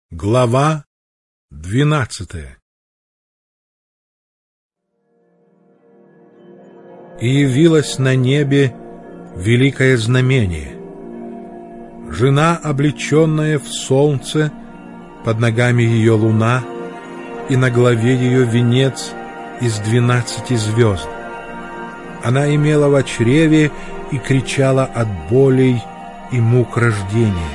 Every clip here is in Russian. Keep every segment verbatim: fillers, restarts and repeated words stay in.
Глава двенадцатая. И явилось на небе великое знамение. Жена, облеченная в солнце, под ногами ее луна, и на голове ее венец из двенадцати звезд. Она имела во чреве и кричала от болей и мук рождения.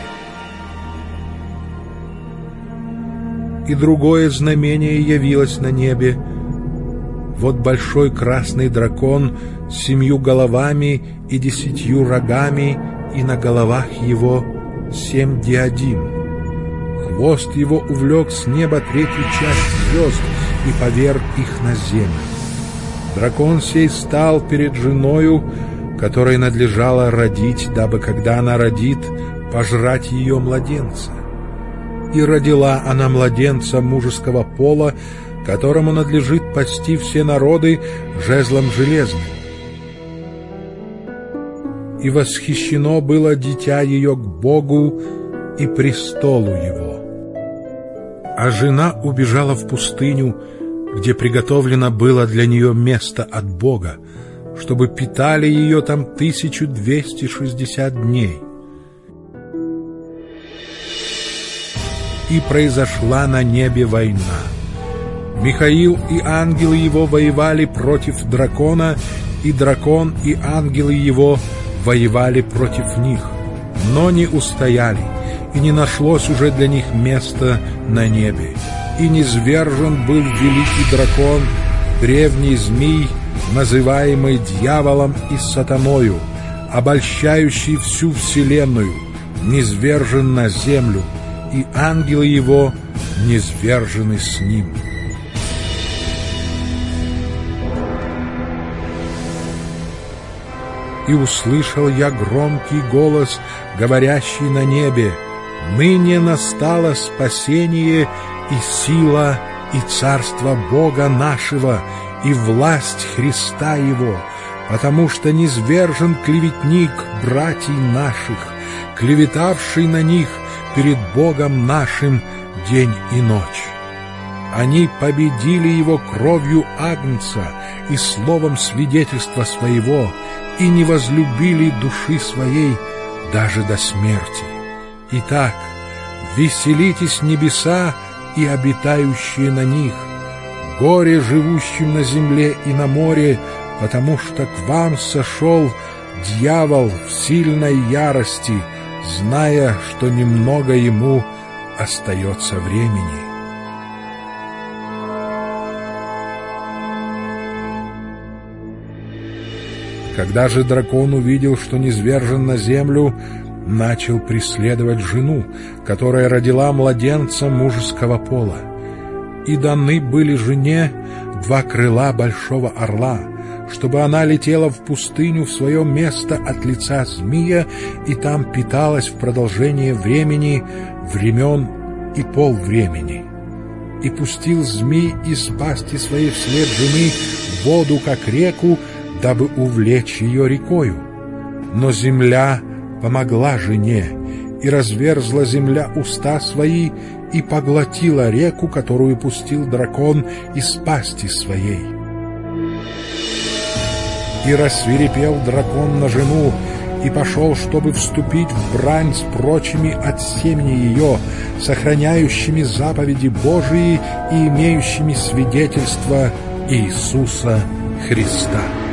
И другое знамение явилось на небе. Вот большой красный дракон с семью головами и десятью рогами, и на головах его семь диадим. Хвост его увлек с неба третью часть звезд и поверг их на землю. Дракон сей стал перед женою, которой надлежало родить, дабы, когда она родит, пожрать ее младенца. И родила она младенца мужеского пола, которому надлежит пасти все народы жезлом железным. И восхищено было дитя ее к Богу и престолу его. А жена убежала в пустыню, где приготовлено было для нее место от Бога, чтобы питали ее там тысячу двести шестьдесят дней. И произошла на небе война. Михаил и ангелы его воевали против дракона, и дракон и ангелы его воевали против них, но не устояли, и не нашлось уже для них места на небе. И низвержен был великий дракон, древний змий, называемый дьяволом и сатаною, обольщающий всю вселенную, низвержен на землю, и ангелы его низвержены с ним. И услышал я громкий голос, говорящий на небе: «Ныне настало спасение и сила, и царство Бога нашего, и власть Христа Его, потому что низвержен клеветник братьев наших, клеветавший на них перед Богом нашим день и ночь. Они победили его кровью Агнца и словом свидетельства своего, и не возлюбили души своей даже до смерти. Итак, веселитесь небеса и обитающие на них, горе живущим на земле и на море, потому что к вам сошел дьявол в сильной ярости, зная, что немного ему остается времени». Когда же дракон увидел, что низвержен на землю, начал преследовать жену, которая родила младенца мужеского пола. И даны были жене два крыла большого орла, чтобы она летела в пустыню в свое место от лица змея, и там питалась в продолжение времени, времен и полвремени. И пустил змей из пасти своей вслед жены воду, как реку, дабы увлечь ее рекою. Но земля помогла жене, и разверзла земля уста свои, и поглотила реку, которую пустил дракон из пасти своей. И рассвирепел дракон на жену, и пошел, чтобы вступить в брань с прочими от семени ее, сохраняющими заповеди Божии и имеющими свидетельство Иисуса Христа.